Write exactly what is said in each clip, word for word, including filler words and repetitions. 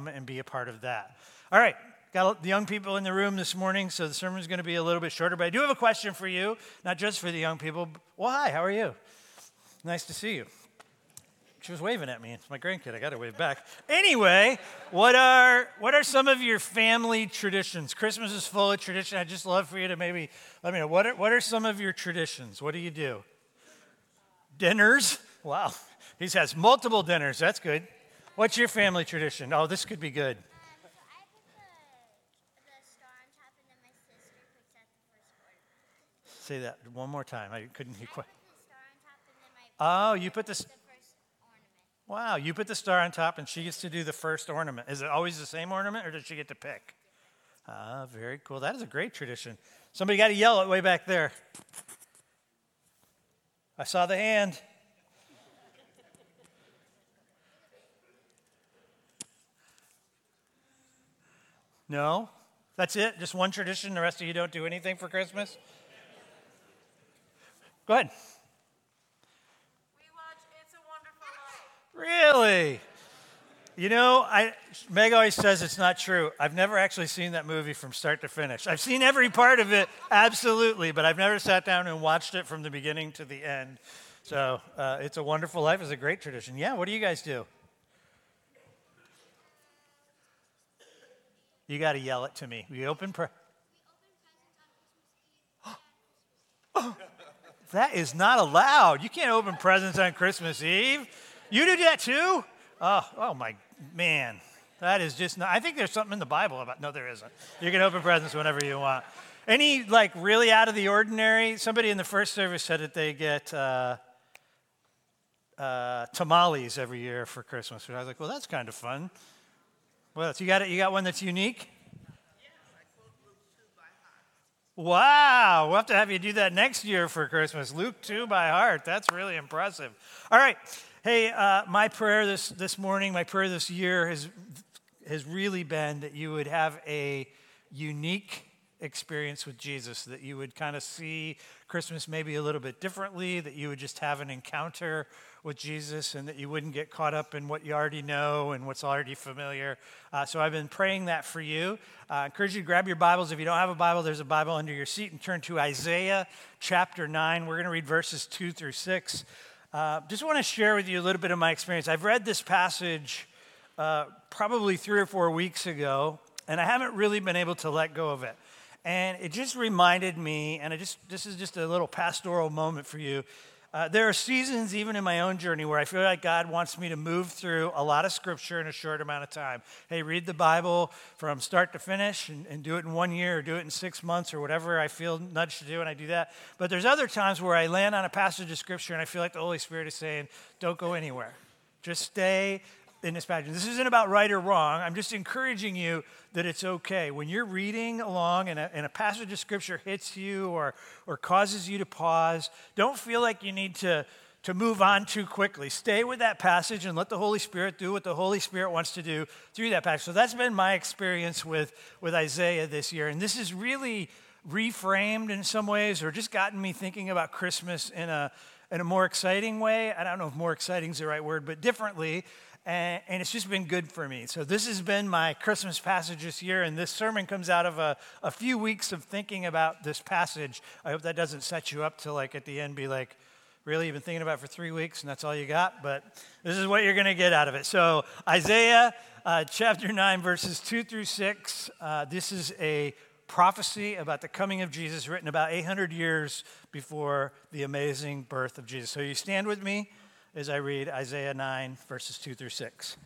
come and be a part of that. All right, got the young people in the room this morning, so the sermon is going to be a little bit shorter, but I do have a question for you, not just for the young people. Well, hi, how are you? Nice to see you. She was waving at me. It's my grandkid. I got to wave back. Anyway, what are what are some of your family traditions? Christmas is full of tradition. I'd just love for you to maybe let me know. What are, what are some of your traditions? What do you do? Dinners? Wow. He has multiple dinners. That's good. What's your family tradition? Oh, this could be good. Um, so I put the, the star on top, and then my sister picks out the first ornament. Say that one more time. I couldn't hear quite. I put the star on top, and then my Oh, you put this. the first ornament. Wow, you put the star on top, and she gets to do the first ornament. Is it always the same ornament, or does she get to pick? Ah, very cool. That is a great tradition. Somebody got to yell it way back there. I saw the hand. No? That's it? Just one tradition? The rest of you don't do anything for Christmas? Go ahead. We watch It's a Wonderful Life. Really? You know, I, Meg always says it's not true. I've never actually seen that movie from start to finish. I've seen every part of it, absolutely, but I've never sat down and watched it from the beginning to the end. So, uh, It's a Wonderful Life is a great tradition. Yeah, what do you guys do? You got to yell it to me. We open pre- That is not allowed. You can't open presents on Christmas Eve. You do that too? Oh, oh my man. That is just not, I think there's something in the Bible about, no, there isn't. You can open presents whenever you want. Any, like, really out of the ordinary? Somebody in the first service said that they get uh, uh, tamales every year for Christmas. And I was like, well, that's kind of fun. What else? You got it? You got one that's unique? Yes, I quote Luke two by heart. Wow, we'll have to have you do that next year for Christmas. Luke two by heart. That's really impressive. All right. Hey, uh, my prayer this, this morning, my prayer this year has, has really been that you would have a unique experience with Jesus, that you would kind of see Christmas maybe a little bit differently, that you would just have an encounter with Jesus, and that you wouldn't get caught up in what you already know and what's already familiar. Uh, so I've been praying that for you. Uh, I encourage you to grab your Bibles. If you don't have a Bible, there's a Bible under your seat, and turn to Isaiah chapter nine. We're going to read verses two through six. Uh, just want to share with you a little bit of my experience. I've read this passage uh, probably three or four weeks ago, and I haven't really been able to let go of it. And it just reminded me, and I just this is just a little pastoral moment for you. Uh, there are seasons, even in my own journey, where I feel like God wants me to move through a lot of scripture in a short amount of time. Hey, read the Bible from start to finish and, and do it in one year or do it in six months or whatever I feel nudged to do, and I do that. But there's other times where I land on a passage of scripture and I feel like the Holy Spirit is saying, don't go anywhere. Just stay in this passage. This isn't about right or wrong. I'm just encouraging you that it's okay. When you're reading along and a, and a passage of scripture hits you or, or causes you to pause, don't feel like you need to, to move on too quickly. Stay with that passage and let the Holy Spirit do what the Holy Spirit wants to do through that passage. So that's been my experience with, with Isaiah this year. And this is really reframed in some ways, or just gotten me thinking about Christmas in a, in a more exciting way. I don't know if more exciting is the right word, but differently. And, and it's just been good for me. So this has been my Christmas passage this year, and this sermon comes out of a, a few weeks of thinking about this passage. I hope that doesn't set you up to, like, at the end be like, really, you've been thinking about it for three weeks and that's all you got? But this is what you're going to get out of it. So Isaiah uh, chapter nine, verses two through six, uh, this is a prophecy about the coming of Jesus written about eight hundred years before the amazing birth of Jesus. So you stand with me as I read Isaiah nine, verses two through six.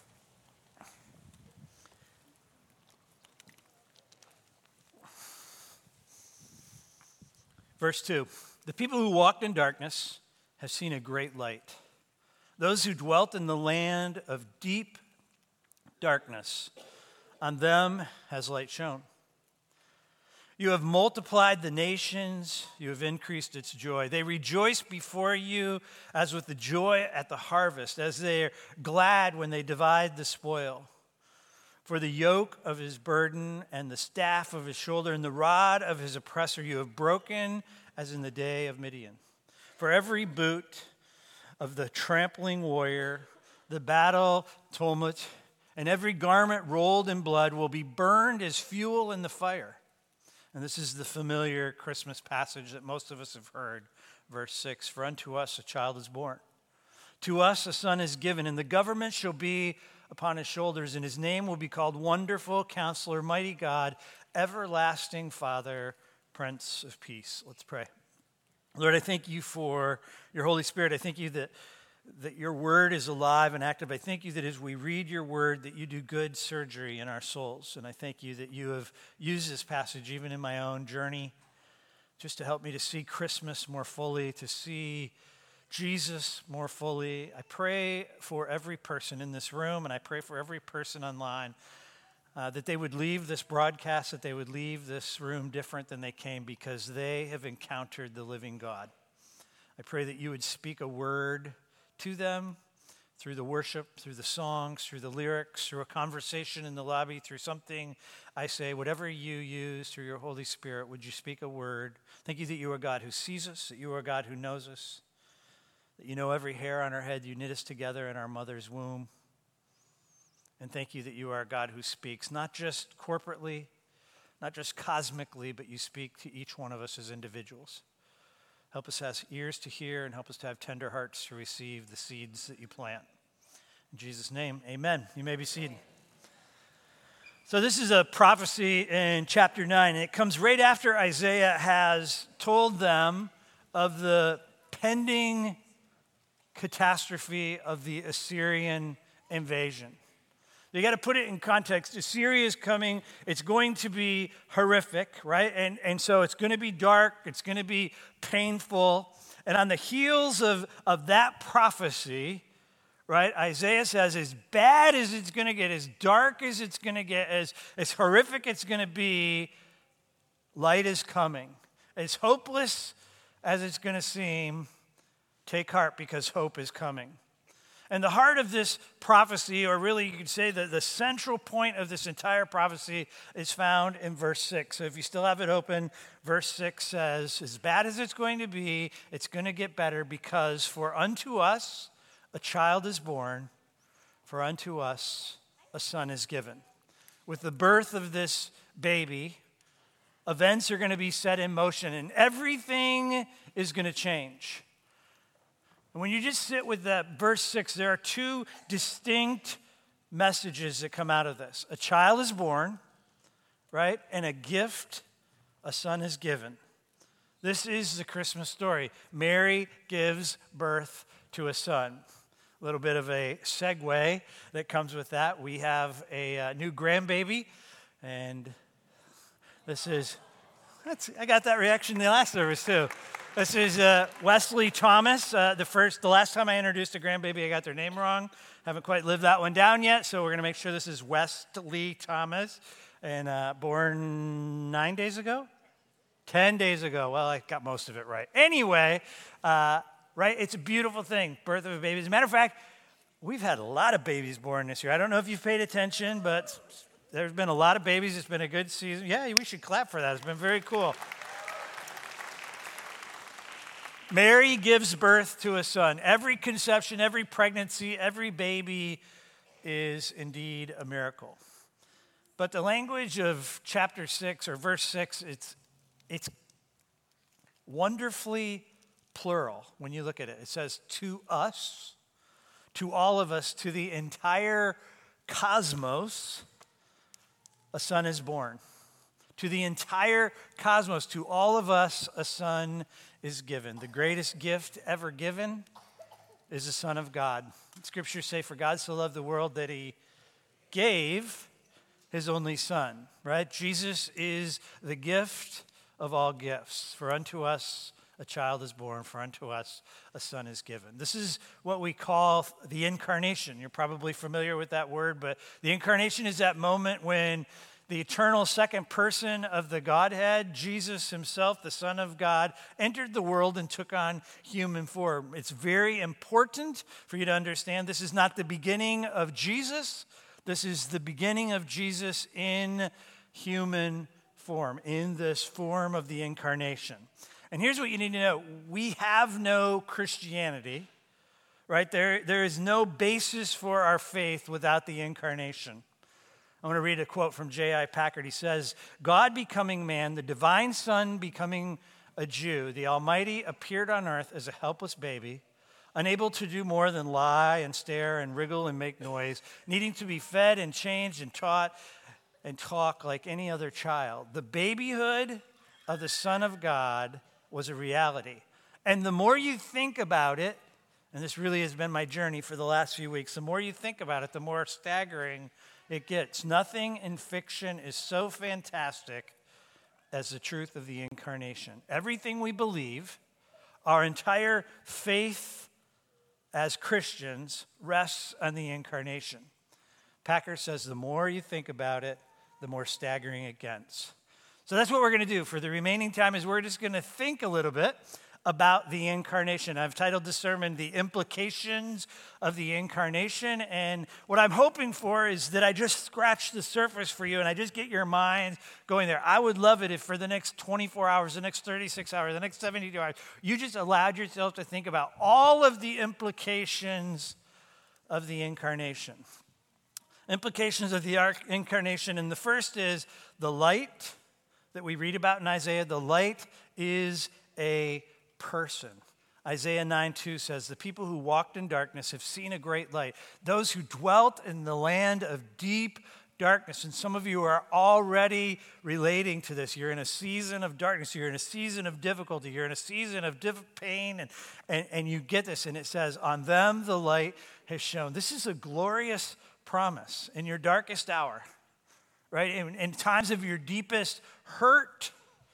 Verse two, the people who walked in darkness have seen a great light. Those who dwelt in the land of deep darkness, on them has light shone. You have multiplied the nations, you have increased its joy. They rejoice before you as with the joy at the harvest, as they are glad when they divide the spoil. For the yoke of his burden and the staff of his shoulder and the rod of his oppressor you have broken as in the day of Midian. For every boot of the trampling warrior, the battle tumult, and every garment rolled in blood will be burned as fuel in the fire. And this is the familiar Christmas passage that most of us have heard. Verse six, for unto us a child is born. To us a son is given, and the government shall be upon his shoulders, and his name will be called Wonderful Counselor, Mighty God, Everlasting Father, Prince of Peace. Let's pray. Lord, I thank you for your Holy Spirit. I thank you that, that your word is alive and active. I thank you that as we read your word, that you do good surgery in our souls. And I thank you that you have used this passage even in my own journey just to help me to see Christmas more fully, to see Jesus more fully. I pray for every person in this room, and I pray for every person online, uh, that they would leave this broadcast, that they would leave this room different than they came because they have encountered the living God. I pray that you would speak a word to them through the worship, through the songs, through the lyrics, through a conversation in the lobby, through something I say, whatever you use through your Holy Spirit, would you speak a word? Thank you that you are God who sees us, that you are God who knows us, that you know every hair on our head, you knit us together in our mother's womb. And thank you that you are a God who speaks, not just corporately, not just cosmically, but you speak to each one of us as individuals. Help us have ears to hear and help us to have tender hearts to receive the seeds that you plant. In Jesus' name, amen. You may be seated. So this is a prophecy in chapter nine, and it comes right after Isaiah has told them of the pending catastrophe of the Assyrian invasion. You got to put it in context. Assyria is coming. It's going to be horrific, right? And, and so it's going to be dark. It's going to be painful. And on the heels of, of that prophecy, right, Isaiah says, as bad as it's going to get, as dark as it's going to get, as, as horrific it's going to be, light is coming. As hopeless as it's going to seem, take heart because hope is coming. And the heart of this prophecy, or really you could say that the central point of this entire prophecy is found in verse six. So if you still have it open, verse six says, as bad as it's going to be, it's going to get better because for unto us a child is born, for unto us a son is given. With the birth of this baby, events are going to be set in motion and everything is going to change. And when you just sit with that verse six, there are two distinct messages that come out of this. A child is born, right? And a gift, a son is given. This is the Christmas story. Mary gives birth to a son. A little bit of a segue that comes with that. We have a uh, new grandbaby, and this is, that's, I got that reaction in the last service too. This is uh, Wesley Thomas. Uh, the first, the last time I introduced a grandbaby, I got their name wrong. Haven't quite lived that one down yet, so we're going to make sure this is Wesley Thomas, and uh, born nine days ago, ten days ago. Well, I got most of it right. Anyway, uh, right? It's a beautiful thing, birth of a baby. As a matter of fact, we've had a lot of babies born this year. I don't know if you've paid attention, but there's been a lot of babies. It's been a good season. Yeah, we should clap for that. It's been very cool. Mary gives birth to a son. Every conception, every pregnancy, every baby is indeed a miracle. But the language of chapter six or verse six, it's, it's wonderfully plural when you look at it. It says, to us, to all of us, to the entire cosmos, a son is born. To the entire cosmos, to all of us, a son is given. The greatest gift ever given is the Son of God. Scriptures say, for God so loved the world that he gave his only son, right? Jesus is the gift of all gifts. For unto us a child is born, for unto us a son is given. This is what we call the incarnation. You're probably familiar with that word, but the incarnation is that moment when the eternal second person of the Godhead, Jesus himself, the Son of God, entered the world and took on human form. It's very important for you to understand this is not the beginning of Jesus. This is the beginning of Jesus in human form, in this form of the incarnation. And here's what you need to know. We have no Christianity right? There, there is no basis for our faith without the incarnation. I want to read a quote from J I Packer. He says, God becoming man, the divine Son becoming a Jew, the Almighty appeared on earth as a helpless baby, unable to do more than lie and stare and wriggle and make noise, needing to be fed and changed and taught and talk like any other child. The babyhood of the Son of God was a reality. And the more you think about it, and this really has been my journey for the last few weeks, the more you think about it, the more staggering it gets. Nothing in fiction is so fantastic as the truth of the incarnation. Everything we believe, our entire faith as Christians, rests on the incarnation. Packer says the more you think about it, the more staggering it gets. So that's what we're going to do for the remaining time, is we're just going to think a little bit about the incarnation. I've titled this sermon, The Implications of the Incarnation. And what I'm hoping for is that I just scratch the surface for you and I just get your mind going there. I would love it if for the next twenty-four hours, the next thirty-six hours, the next seventy-two hours, you just allowed yourself to think about all of the implications of the incarnation. Implications of the incarnation. And the first is the light that we read about in Isaiah. The light is a person. Isaiah nine two says, the people who walked in darkness have seen a great light. Those who dwelt in the land of deep darkness. And some of you are already relating to this. You're in a season of darkness. You're in a season of difficulty. You're in a season of diff- pain. And, and, and you get this. And it says, on them the light has shone. This is a glorious promise in your darkest hour, right? In, in times of your deepest hurt,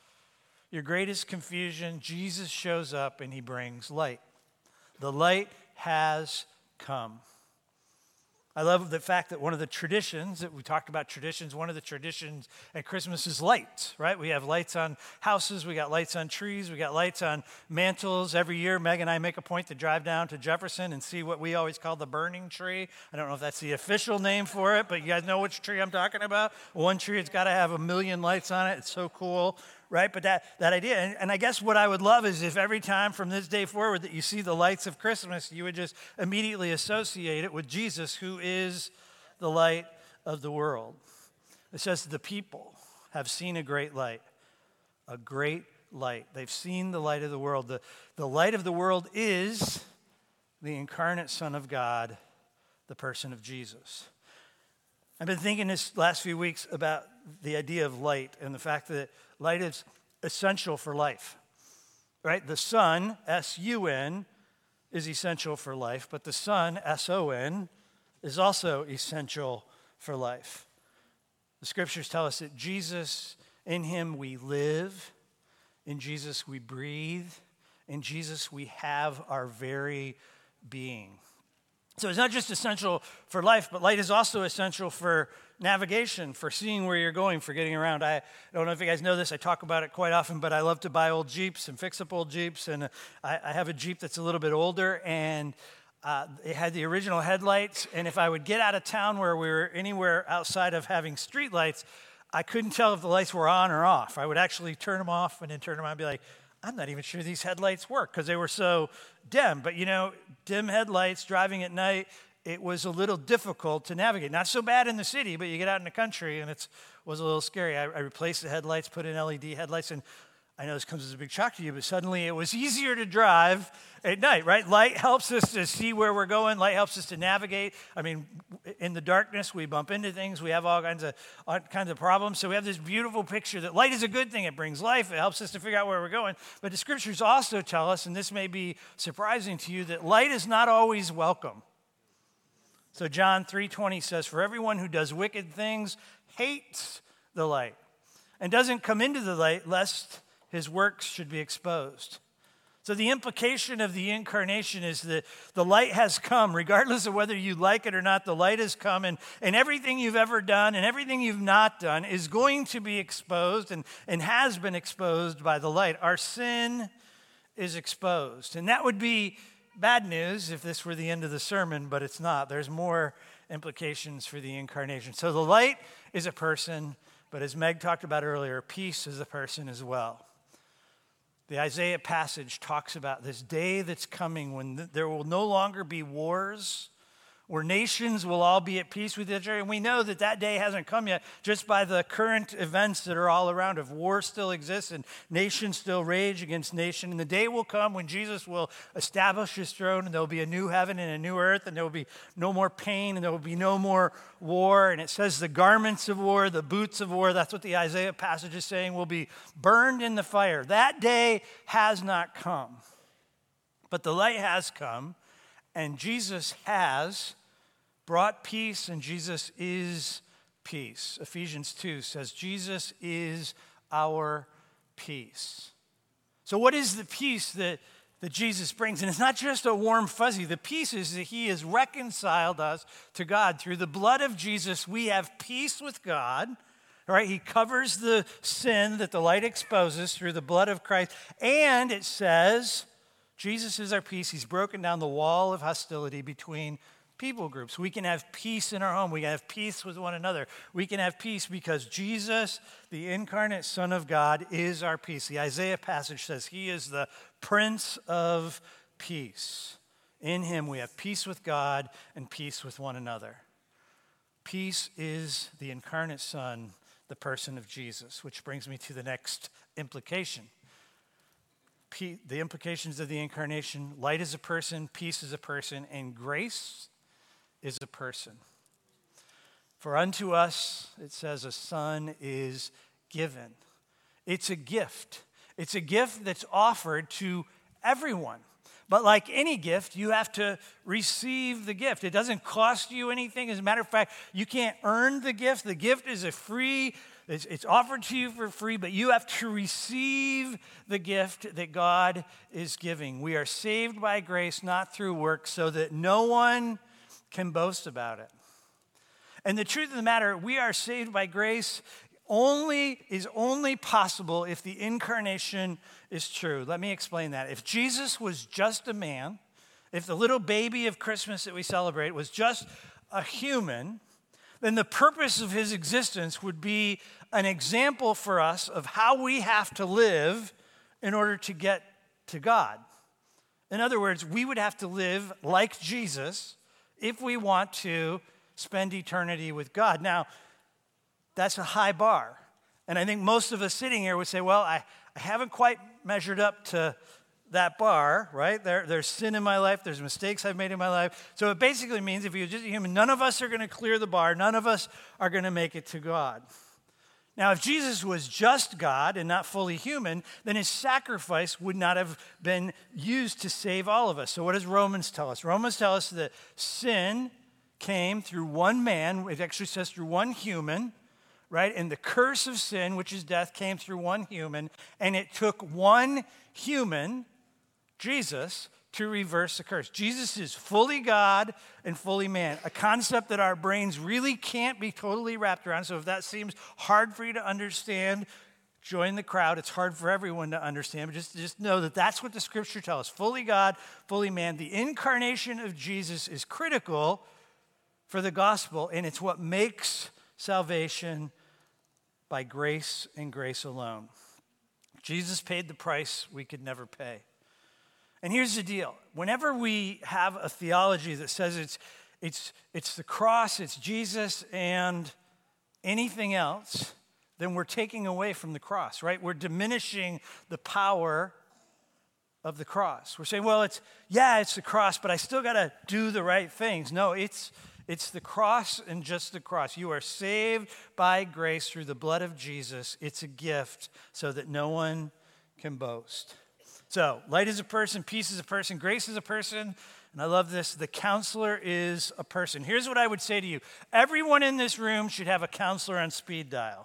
your greatest confusion, Jesus shows up and he brings light. The light has come. I love the fact that one of the traditions that we talked about traditions, one of the traditions at Christmas is lights, right? We have lights on houses, we got lights on trees, we got lights on mantles. Every year, Meg and I make a point to drive down to Jefferson and see what we always call the burning tree. I don't know if that's the official name for it, but you guys know which tree I'm talking about. One tree, it's got to have a million lights on it. It's so cool. Right, but that, that idea, and, and I guess what I would love is if every time from this day forward that you see the lights of Christmas, you would just immediately associate it with Jesus, who is the light of the world. It says the people have seen a great light, a great light. They've seen the light of the world. The, the light of the world is the incarnate Son of God, the person of Jesus. I've been thinking this last few weeks about the idea of light and the fact that light is essential for life, right? The sun, S U N, is essential for life, but the Son, S O N, is also essential for life. The scriptures tell us that Jesus, in him we live, in Jesus we breathe, in Jesus we have our very being. So it's not just essential for life, but light is also essential for navigation, for seeing where you're going, for getting around. I don't know if you guys know this. I talk about it quite often, but I love to buy old Jeeps and fix up old Jeeps. And I, I have a Jeep that's a little bit older, and uh, it had the original headlights. And if I would get out of town where we were anywhere outside of having street lights, I couldn't tell if the lights were on or off. I would actually turn them off and then turn them on and be like, I'm not even sure these headlights work because they were so dim. But, you know, dim headlights, driving at night, it was a little difficult to navigate. Not so bad in the city, but you get out in the country and it was a little scary. I, I replaced the headlights, put in L E D headlights, and I know this comes as a big shock to you, but suddenly it was easier to drive at night, right? Light helps us to see where we're going. Light helps us to navigate. I mean, in the darkness, we bump into things. We have all kinds of all kinds of problems. So we have this beautiful picture that light is a good thing. It brings life. It helps us to figure out where we're going. But the scriptures also tell us, and this may be surprising to you, that light is not always welcome. So John three twenty says, for everyone who does wicked things hates the light and doesn't come into the light lest his works should be exposed. So the implication of the incarnation is that the light has come, regardless of whether you like it or not. The light has come, and, and everything you've ever done and everything you've not done is going to be exposed and, and has been exposed by the light. Our sin is exposed. And that would be bad news if this were the end of the sermon, but it's not. There's more implications for the incarnation. So the light is a person, but as Meg talked about earlier, peace is a person as well. The Isaiah passage talks about this day that's coming when th- there will no longer be wars, where nations will all be at peace with each other. And we know that that day hasn't come yet just by the current events that are all around. If war still exists and nations still rage against nation, and the day will come when Jesus will establish his throne, and there will be a new heaven and a new earth, and there will be no more pain, and there will be no more war. And it says the garments of war, the boots of war, that's what the Isaiah passage is saying, will be burned in the fire. That day has not come. But the light has come, and Jesus has brought peace, and Jesus is peace. Ephesians two says Jesus is our peace. So what is the peace that, that Jesus brings? And it's not just a warm fuzzy. The peace is that he has reconciled us to God. Through the blood of Jesus, we have peace with God. All right, he covers the sin that the light exposes through the blood of Christ. And it says Jesus is our peace. He's broken down the wall of hostility between people groups. We can have peace in our home. We can have peace with one another. We can have peace because Jesus, the incarnate Son of God, is our peace. The Isaiah passage says he is the Prince of Peace. In him we have peace with God and peace with one another. Peace is the incarnate Son, the person of Jesus, which brings me to the next implication. P- the implications of the incarnation: light is a person, peace is a person, and grace is a person. For unto us, it says, a son is given. It's a gift. It's a gift that's offered to everyone. But like any gift, you have to receive the gift. It doesn't cost you anything. As a matter of fact, you can't earn the gift. The gift is a free, it's, it's offered to you for free, but you have to receive the gift that God is giving. We are saved by grace, not through works, so that no one can boast about it. And the truth of the matter, we are saved by grace only is only possible if the incarnation is true. Let me explain that. If Jesus was just a man, if the little baby of Christmas that we celebrate was just a human, then the purpose of his existence would be an example for us of how we have to live in order to get to God. In other words, we would have to live like Jesus if we want to spend eternity with God. Now, that's a high bar. And I think most of us sitting here would say, well, I, I haven't quite measured up to that bar, right? There, there's sin in my life. There's mistakes I've made in my life. So it basically means if you're just a human, none of us are going to clear the bar. None of us are going to make it to God. Now, if Jesus was just God and not fully human, then his sacrifice would not have been used to save all of us. So what does Romans tell us? Romans tell us that sin came through one man. It actually says through one human, right? And the curse of sin, which is death, came through one human. And it took one human, Jesus, to reverse the curse. Jesus is fully God and fully man, a concept that our brains really can't be totally wrapped around. So if that seems hard for you to understand, join the crowd. It's hard for everyone to understand, but just, just know that that's what the scripture tells us. Fully God, fully man. The incarnation of Jesus is critical for the gospel, and it's what makes salvation by grace and grace alone. Jesus paid the price we could never pay. And here's the deal. Whenever we have a theology that says it's, it's, it's the cross, it's Jesus, and anything else, then we're taking away from the cross, right? We're diminishing the power of the cross. We're saying, well, it's, yeah, it's the cross, but I still got to do the right things. No, it's, it's the cross and just the cross. You are saved by grace through the blood of Jesus. It's a gift so that no one can boast. So, light is a person, peace is a person, grace is a person, and I love this, the counselor is a person. Here's what I would say to you. Everyone in this room should have a counselor on speed dial.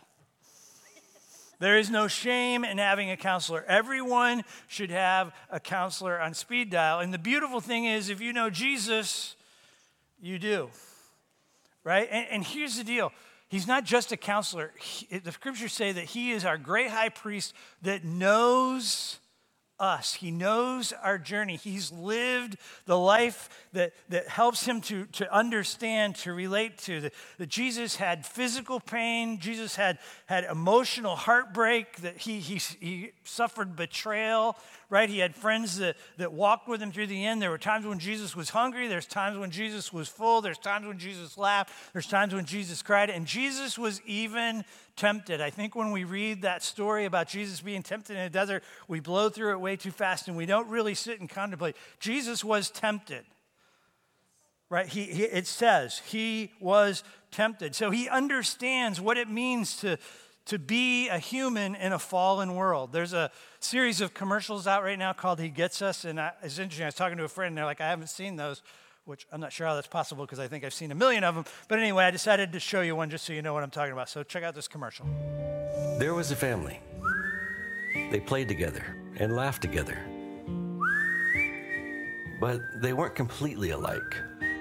There is no shame in having a counselor. Everyone should have a counselor on speed dial. And the beautiful thing is, if you know Jesus, you do, right? And, and here's the deal. He's not just a counselor. He, the scriptures say that he is our great high priest that knows us. He knows our journey. He's lived the life that, that helps him to, to understand, to relate to. That, that Jesus had physical pain. Jesus had, had emotional heartbreak. That he, he, he suffered betrayal, right? He had friends that, that walked with him through the end. There were times when Jesus was hungry. There's times when Jesus was full. There's times when Jesus laughed. There's times when Jesus cried. And Jesus was even tempted. I think when we read that story about Jesus being tempted in the desert, we blow through it way too fast and we don't really sit and contemplate. Jesus was tempted, right? He, he it says he was tempted. So he understands what it means to, to be a human in a fallen world. There's a series of commercials out right now called He Gets Us, and I, it's interesting. I was talking to a friend and they're like, I haven't seen those, which I'm not sure how that's possible because I think I've seen a million of them. But anyway, I decided to show you one just so you know what I'm talking about. So check out this commercial. There was a family. They played together and laughed together. But they weren't completely alike.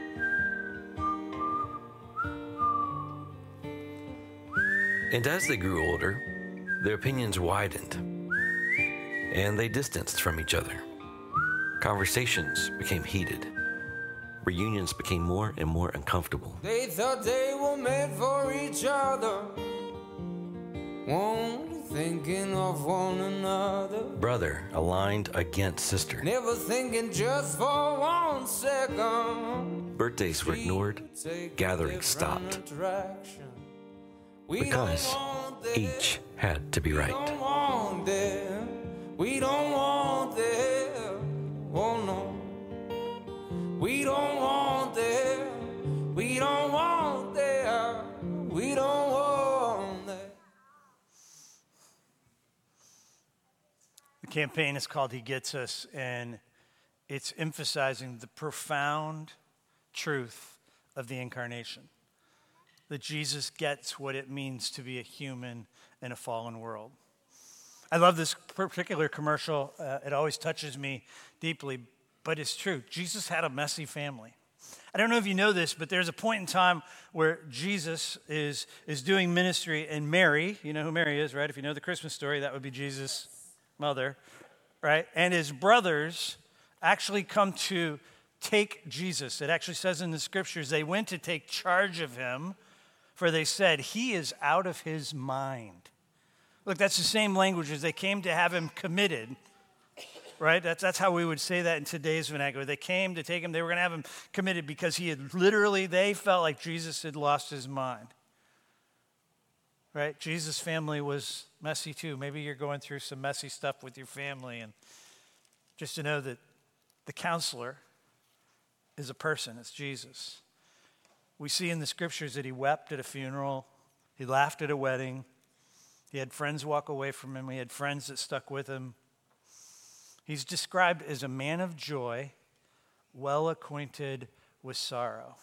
And as they grew older, their opinions widened, and they distanced from each other. Conversations became heated. Reunions became more and more uncomfortable. They thought they were made for each other, only thinking of one another. Brother aligned against sister. Never thinking just for one second. Birthdays were ignored. Gatherings stopped. Because each had to be right. We don't want them. We don't want them. Oh no. We don't want them. We don't want them. We don't want them. The campaign is called He Gets Us, and it's emphasizing the profound truth of the incarnation. That Jesus gets what it means to be a human in a fallen world. I love this particular commercial. Uh, it always touches me deeply. But it's true. Jesus had a messy family. I don't know if you know this, but there's a point in time where Jesus is, is doing ministry, and Mary, you know who Mary is, right? If you know the Christmas story, that would be Jesus' mother, right? And his brothers actually come to take Jesus. It actually says in the scriptures, they went to take charge of him, for they said, he is out of his mind. Look, that's the same language as they came to have him committed. Right? That's, that's how we would say that in today's vernacular. They came to take him. They were going to have him committed because he had literally, they felt like Jesus had lost his mind. Right? Jesus' family was messy too. Maybe you're going through some messy stuff with your family. And just to know that the counselor is a person. It's Jesus. We see in the scriptures that he wept at a funeral. He laughed at a wedding. He had friends walk away from him. He had friends that stuck with him. He's described as a man of joy, well acquainted with sorrow.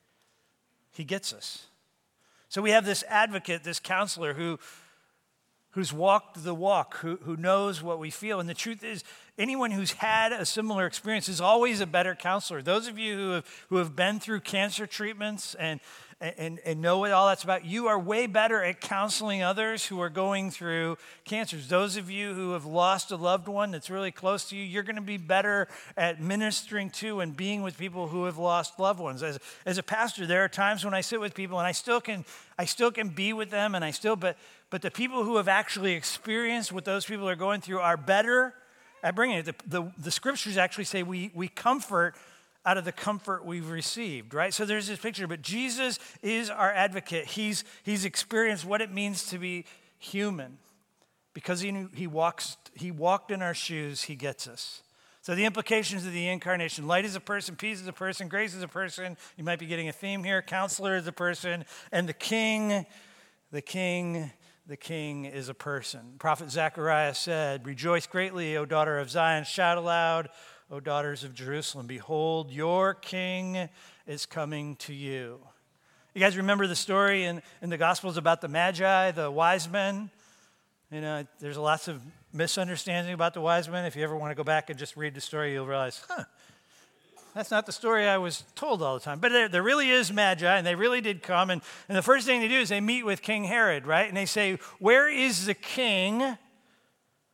He gets us. So we have this advocate, this counselor who, who's walked the walk, who, who knows what we feel. And the truth is, anyone who's had a similar experience is always a better counselor. Those of you who have, who have been through cancer treatments and, and, and know what all that's about, you are way better at counseling others who are going through cancers. Those of you who have lost a loved one that's really close to you, you're going to be better at ministering to and being with people who have lost loved ones. As, as a pastor, there are times when I sit with people and I still can I still can be with them, and I still, but but the people who have actually experienced what those people are going through are better at bringing it. The, the, the scriptures actually say we, we comfort out of the comfort we've received, right? So there's this picture, but Jesus is our advocate. He's, he's experienced what it means to be human. Because he, knew, he, walks, he walked in our shoes, he gets us. So the implications of the incarnation: light is a person, peace is a person, grace is a person. You might be getting a theme here. Counselor is a person, and the king, the king, the king is a person. Prophet Zechariah said, "Rejoice greatly, O daughter of Zion. Shout aloud, O daughters of Jerusalem. Behold, your king is coming to you." You guys remember the story in, in the Gospels about the Magi, the wise men? You know, there's lots of misunderstanding about the wise men. If you ever want to go back and just read the story, you'll realize, huh, that's not the story I was told all the time. But there, there really is Magi, and they really did come. And, and the first thing they do is they meet with King Herod, right? And they say, "Where is the king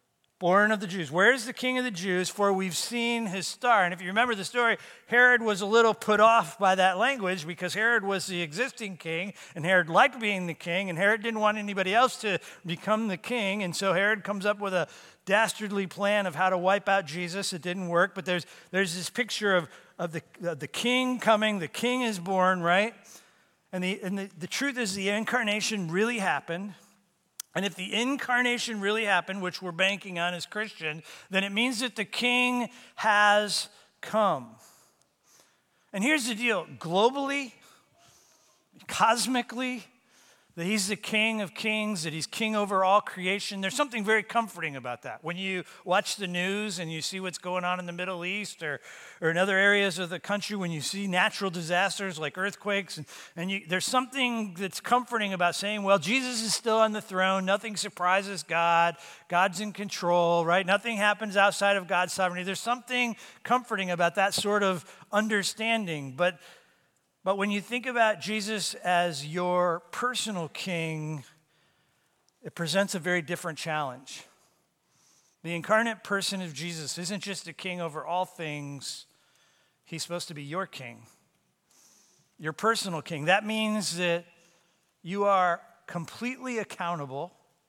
born of the Jews. Where is the King of the Jews? For we've seen his star. And if you remember the story, Herod was a little put off by that language because Herod was the existing king, and Herod liked being the king, and Herod didn't want anybody else to become the king. And so Herod comes up with a dastardly plan of how to wipe out Jesus. It didn't work, but there's, there's this picture of, of, the, of the king coming. The king is born, right? And, the, and the, the truth is the incarnation really happened. And if the incarnation really happened, which we're banking on as Christians, then it means that the king has come. And here's the deal. Globally, cosmically, that he's the King of kings, that he's king over all creation. There's something very comforting about that. When you watch the news and you see what's going on in the Middle East or, or in other areas of the country, when you see natural disasters like earthquakes, and, and you, there's something that's comforting about saying, well, Jesus is still on the throne. Nothing surprises God. God's in control, right? Nothing happens outside of God's sovereignty. There's something comforting about that sort of understanding. But But when you think about Jesus as your personal king, it presents a very different challenge. The incarnate person of Jesus isn't just a king over all things. He's supposed to be your king, your personal king. That means that you are completely accountable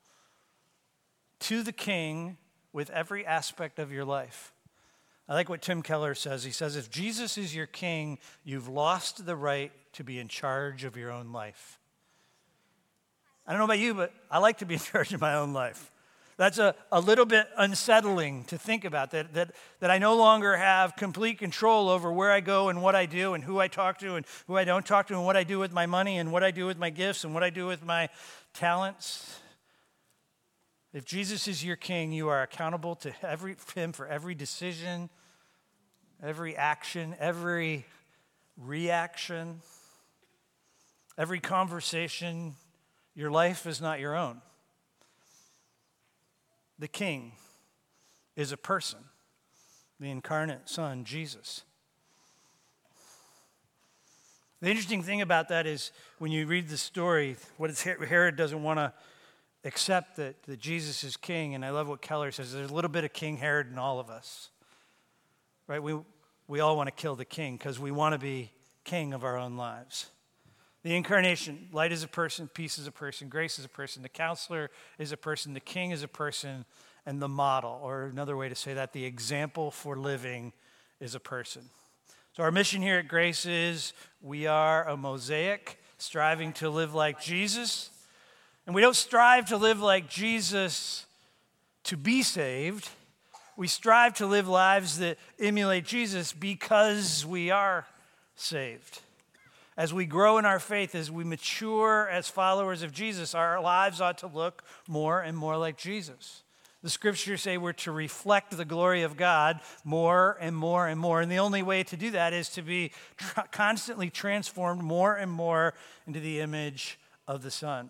to the king with every aspect of your life. I like what Tim Keller says. He says, if Jesus is your king, you've lost the right to be in charge of your own life. I don't know about you, but I like to be in charge of my own life. That's a, a little bit unsettling to think about, that, that, that I no longer have complete control over where I go and what I do and who I talk to and who I don't talk to and what I do with my money and what I do with my gifts and what I do with my talents. If Jesus is your king, you are accountable to every, him for every decision, every action, every reaction, every conversation. Your life is not your own. The king is a person, the incarnate Son, Jesus. The interesting thing about that is when you read the story, what is Herod doesn't want to accept that, that Jesus is king. And I love what Keller says. There's a little bit of King Herod in all of us. Right? We, we all want to kill the king because we want to be king of our own lives. The incarnation, light is a person, peace is a person, grace is a person, the counselor is a person, the king is a person, and the model, or another way to say that, the example for living is a person. So our mission here at Grace is we are a mosaic striving to live like Jesus. And we don't strive to live like Jesus to be saved. We strive to live lives that emulate Jesus because we are saved. As we grow in our faith, as we mature as followers of Jesus, our lives ought to look more and more like Jesus. The scriptures say we're to reflect the glory of God more and more and more. And the only way to do that is to be tr- constantly transformed more and more into the image of the Son.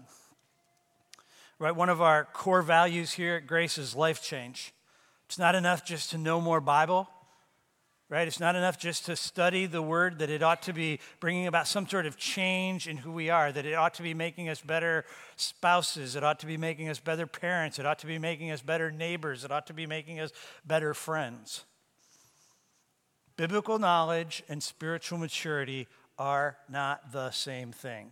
Right? One of our core values here at Grace is life change. It's not enough just to know more Bible. Right? It's not enough just to study the word, that it ought to be bringing about some sort of change in who we are, that it ought to be making us better spouses, it ought to be making us better parents, it ought to be making us better neighbors, it ought to be making us better friends. Biblical knowledge and spiritual maturity are not the same thing.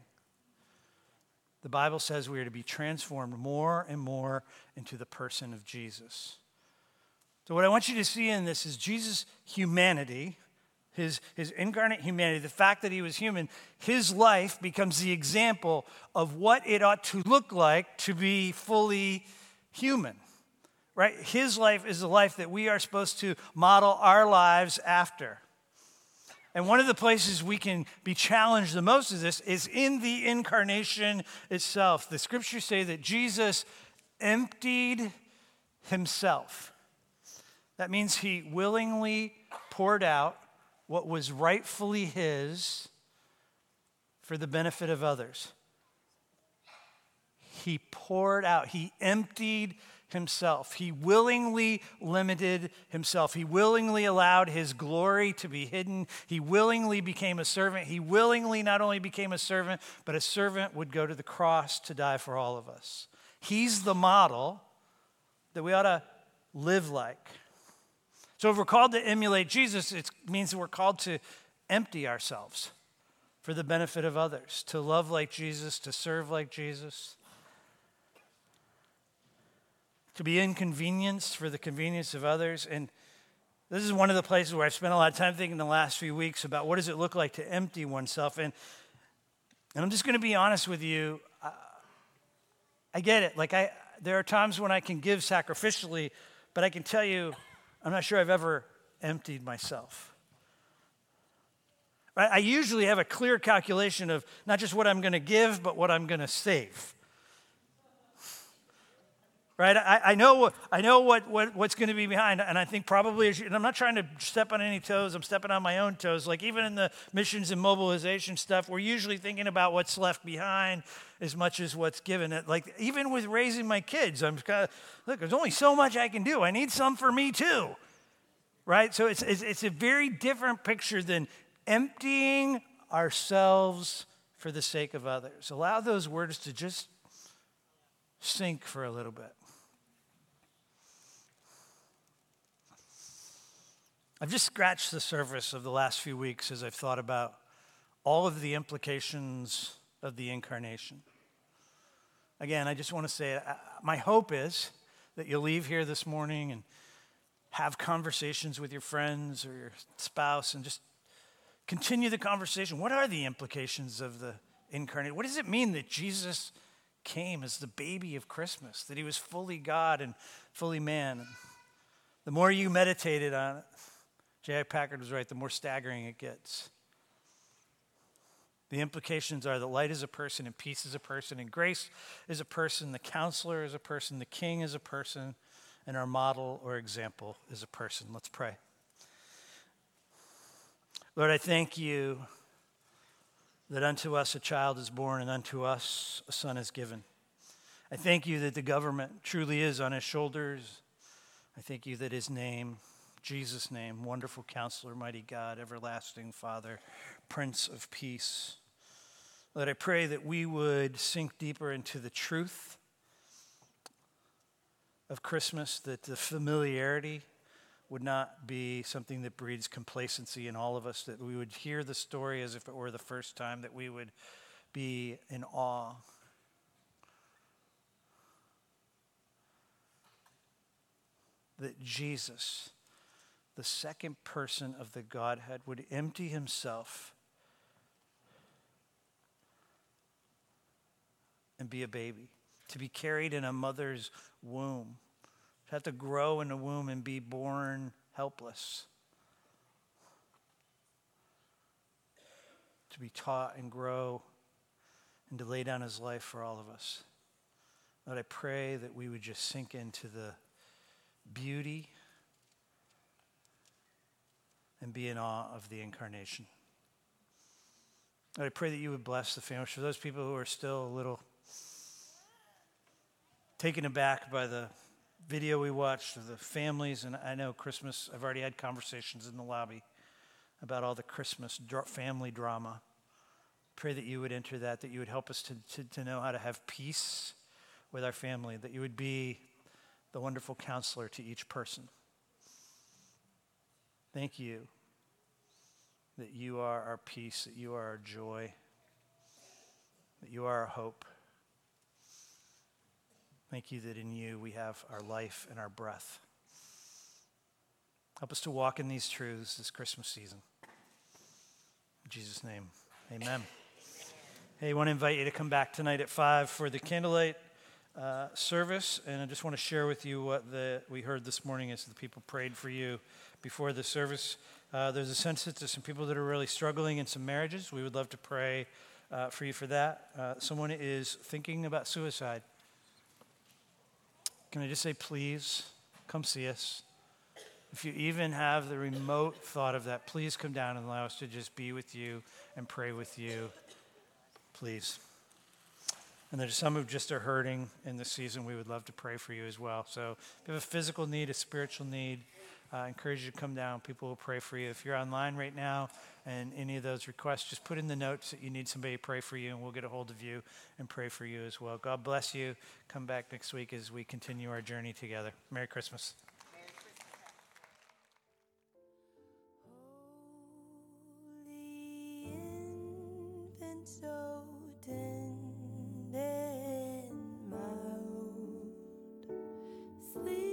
The Bible says we are to be transformed more and more into the person of Jesus. So what I want you to see in this is Jesus' humanity, his, his incarnate humanity, the fact that he was human. His life becomes the example of what it ought to look like to be fully human, right? His life is the life that we are supposed to model our lives after. And one of the places we can be challenged the most of this is in the incarnation itself. The scriptures say that Jesus emptied himself. That means he willingly poured out what was rightfully his for the benefit of others. He poured out, he emptied himself. He willingly limited himself. He willingly allowed his glory to be hidden. He willingly became a servant. He willingly not only became a servant, but a servant would go to the cross to die for all of us. He's the model that we ought to live like. So if we're called to emulate Jesus, it means that we're called to empty ourselves for the benefit of others, to love like Jesus, to serve like Jesus, to be inconvenienced for the convenience of others. And this is one of the places where I've spent a lot of time thinking the last few weeks about what does it look like to empty oneself. And, and I'm just going to be honest with you. I, I get it. Like I, there are times when I can give sacrificially, but I can tell you, I'm not sure I've ever emptied myself. Right? I usually have a clear calculation of not just what I'm going to give, but what I'm going to save. Right? I, I know, what, I know what, what, what's going to be behind, and I think probably, as you, and I'm not trying to step on any toes, I'm stepping on my own toes. Like even in the missions and mobilization stuff, we're usually thinking about what's left behind as much as what's given. It. Like even with raising my kids, I'm kind of, look, there's only so much I can do. I need some for me too. Right? So it's, it's, it's a very different picture than emptying ourselves for the sake of others. Allow those words to just sink for a little bit. I've just scratched the surface of the last few weeks as I've thought about all of the implications of the incarnation. Again, I just want to say, uh, my hope is that you'll leave here this morning and have conversations with your friends or your spouse and just continue the conversation. What are the implications of the incarnation? What does it mean that Jesus came as the baby of Christmas, that he was fully God and fully man? And the more you meditated on it, J I Packard was right, the more staggering it gets. The implications are that light is a person and peace is a person and grace is a person, the counselor is a person, the king is a person, and our model or example is a person. Let's pray. Lord, I thank you that unto us a child is born and unto us a son is given. I thank you that the government truly is on his shoulders. I thank you that his name, Jesus' name, Wonderful Counselor, Mighty God, Everlasting Father, Prince of Peace. Lord, I pray that we would sink deeper into the truth of Christmas, that the familiarity would not be something that breeds complacency in all of us, that we would hear the story as if it were the first time, that we would be in awe. That Jesus, the second person of the Godhead, would empty himself and be a baby, to be carried in a mother's womb, to have to grow in a womb and be born helpless, to be taught and grow and to lay down his life for all of us. Lord, I pray that we would just sink into the beauty and be in awe of the incarnation. Lord, I pray that you would bless the families. For those people who are still a little taken aback by the video we watched of the families, and I know Christmas, I've already had conversations in the lobby about all the Christmas dr- family drama. Pray that you would enter that, that you would help us to, to, to know how to have peace with our family, that you would be the wonderful counselor to each person. Thank you that you are our peace, that you are our joy, that you are our hope. Thank you that in you we have our life and our breath. Help us to walk in these truths this Christmas season. In Jesus' name, amen. Hey, I want to invite you to come back tonight at five for the candlelight uh, service. And I just want to share with you what the, we heard this morning as the people prayed for you before the service. Uh, there's a sense that there's some people that are really struggling in some marriages. We would love to pray uh, for you for that. Uh, someone is thinking about suicide. Can I just say, please, come see us. If you even have the remote thought of that, please come down and allow us to just be with you and pray with you, please. And there's some who just are hurting in this season. We would love to pray for you as well. So if you have a physical need, a spiritual need, uh, I encourage you to come down. People will pray for you. If you're online right now and any of those requests, just put in the notes that you need somebody to pray for you, and we'll get a hold of you and pray for you as well. God bless you. Come back next week as we continue our journey together. Merry Christmas. sleep.